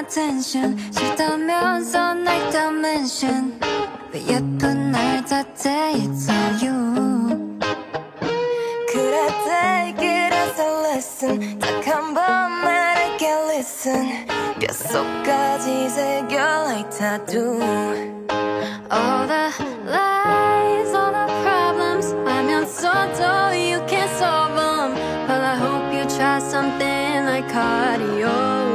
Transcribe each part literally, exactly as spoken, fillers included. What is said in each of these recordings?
attention 싫다면서 날 다 mention 왜 예쁜 날 탓해 it's all you 그래 take it as a lesson 딱 한 번 말할게 listen 뼛속까지 새겨 like tattoo All the lies, all the problems 알면서도 you can't solve them Well I hope you try something like cardio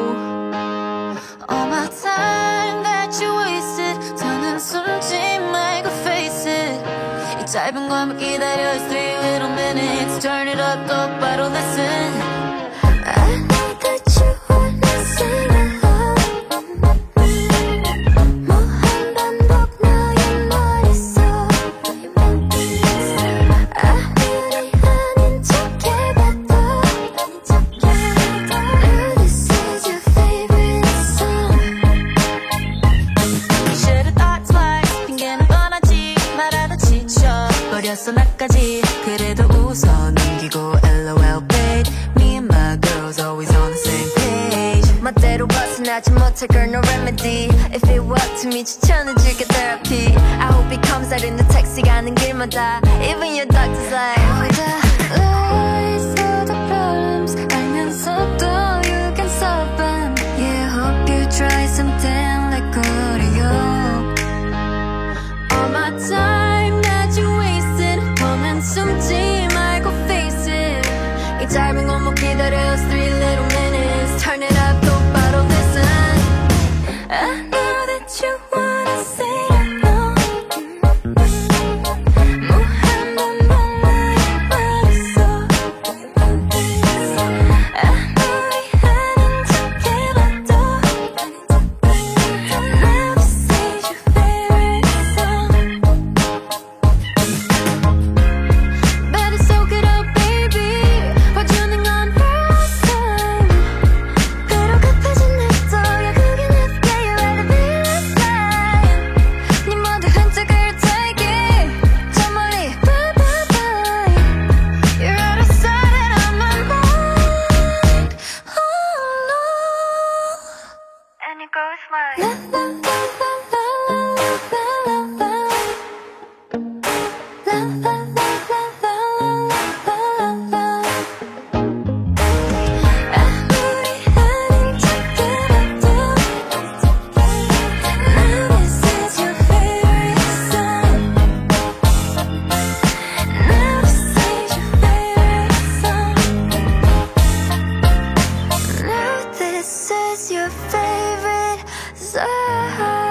All my time that you wasted 더는 숨지 말고 face it 이 짧은 것만 기다려 It's three little minutes Turn it up 똑바로 listen I know that you wanna sing along 뭐 한 반복 너의 머릿속에 아무리 아닌 척 해봐도 Now this is your favorite song Should've thought twice 핑계는 뻔하지 말하다 지쳐버렸어 나까지 그래도 웃어 넘기고 LOL babe Me and my girls always on the same page 멋대로 벗어나지 못할 girl no remedy If it worked to me 추천해줄게 therapy I hope it comes out in the taxi 가는 길마다 Even your doctor's like All the lies, all the problems 알면서도 you can solve them Yeah, hope you try something like cardio All my time that you wasted 더는 숨지 말고 face it 이 짧은 건 못 기다려 It's three little minutes Turn it up 똑바로 listen I know that you wanna say no 무한 반복 나의 머릿속에 아무리 아닌 척 해봐도 Now this is your favorite song Better soak it up baby 봐주는 건 first time 때로 급해진 냅둬야 그게 내게 You are the realest time 네 모든 흔적을 take it 저 멀리 bye bye bye You're out of sight and on my mind Oh no And it goes like La la la la la la la la La la la la la la la la 아무리 아닌 척 해봐도 Now this is your favorite song Now this is your favorite song Now this is your favorite song